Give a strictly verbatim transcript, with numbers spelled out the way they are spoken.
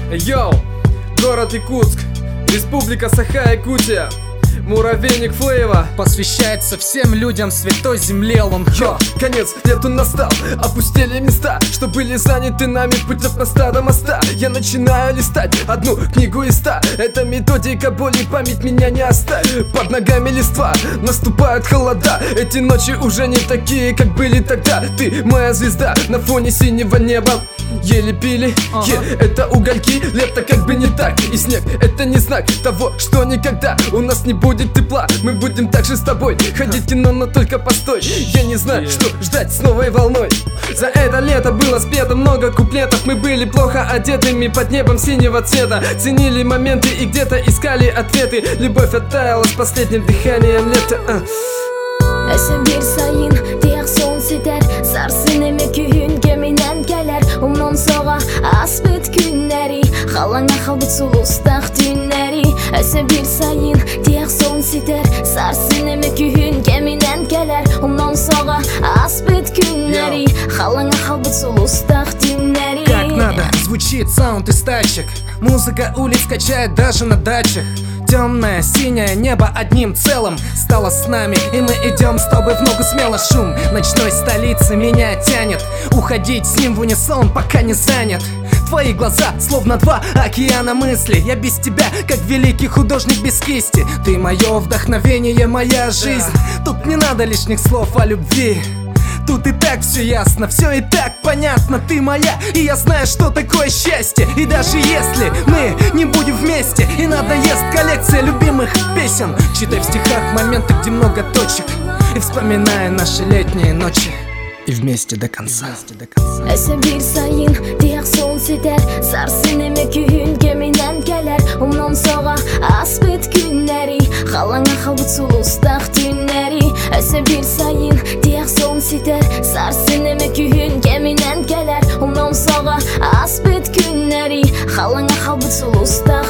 Йоу, город Якутск, республика Саха-Якутия, муравейник Флейва. Посвящается всем людям святой земле Лонхё. Конец лету настал, опустели места, что были заняты нами в путях на старом моста. Я начинаю листать одну книгу из ста. Это методика боли, память меня не оставит. Под ногами листва, наступают холода. Эти ночи уже не такие, как были тогда. Ты моя звезда на фоне синего неба. Еле пили, ага. е, это угольки. Лето как бы не так, и снег это не знак того, что никогда у нас не будет тепла. Мы будем так же с тобой ходить в кино, но только постой. Я не знаю, что ждать с новой волной. За это лето было спето много куплетов. Мы были плохо одетыми под небом синего цвета. Ценили моменты и где-то искали ответы. Любовь оттаяла с последним дыханием лета. Эсен bir sayın diğer son siter Sarsın emek ühün geminen geler Umnon soğa asbet günleri Halana halbut sulustak dünleri Esen bir sayın diğer son siter Sarsın emek ühün geminen geler Umnon soğa asbet günleri Halana halbut sulustak dünleri. Как надо звучит саунд из тачек. Музыка улиц качает даже на дачах. Темное, синее небо одним целым стало с нами, и мы идем с тобой в ногу смело. Шум ночной столицы меня тянет уходить с ним в унисон, пока не занят. Твои глаза, словно два океана мыслей. Я без тебя, как великий художник без кисти. Ты мое вдохновение, моя жизнь. Тут не надо лишних слов о любви. Тут и так все ясно, все и так понятно. Ты моя, и я знаю, что такое счастье. И даже если мы не будем вместе, и надоест коллекция любимых песен, читай в стихах моменты, где много точек, и вспоминая наши летние ночи. И вместе до конца. Eser bir sayın diğer son siter Sarsın emek ühün geminen geler Umnon soğa asbet günleri Halana halbut sulustak dünleri Eser bir sayın diğer son siter Sarsın emek ühün geminen geler Umnon soğa asbet günleri Halana halbut sulustak